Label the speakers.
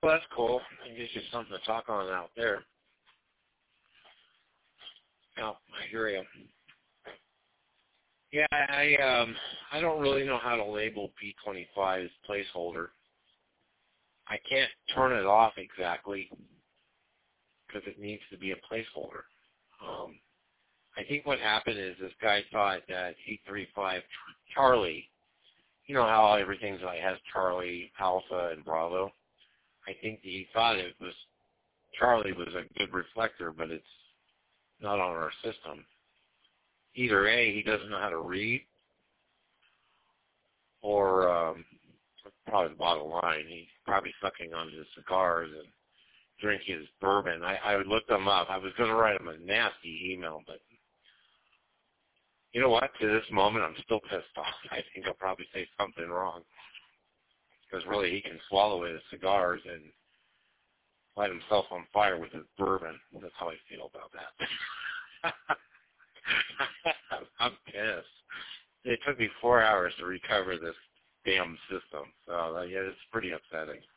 Speaker 1: Well, that's cool. It gives you something to talk on out there. Yeah, I hear you. Yeah, I don't really know how to label P25 as placeholder. I can't turn it off exactly because it needs to be a placeholder. I think what happened is this guy thought that 835 Charlie, you know how everything's like has Charlie, Alpha, and Bravo. I think he thought it was Charlie was a good reflector, but it's not on our system. Either A, he doesn't know how to read, or probably the bottom line, he's probably sucking on his cigars and drinking his bourbon. I would look them up. I was going to write him a nasty email, but you know what? To this moment, I'm still pissed off. I think I'll probably say something wrong because really he can swallow his cigars and light himself on fire with his bourbon. That's how I feel about that. I'm pissed. It took me 4 hours to recover this damn system. So, yeah, it's pretty upsetting.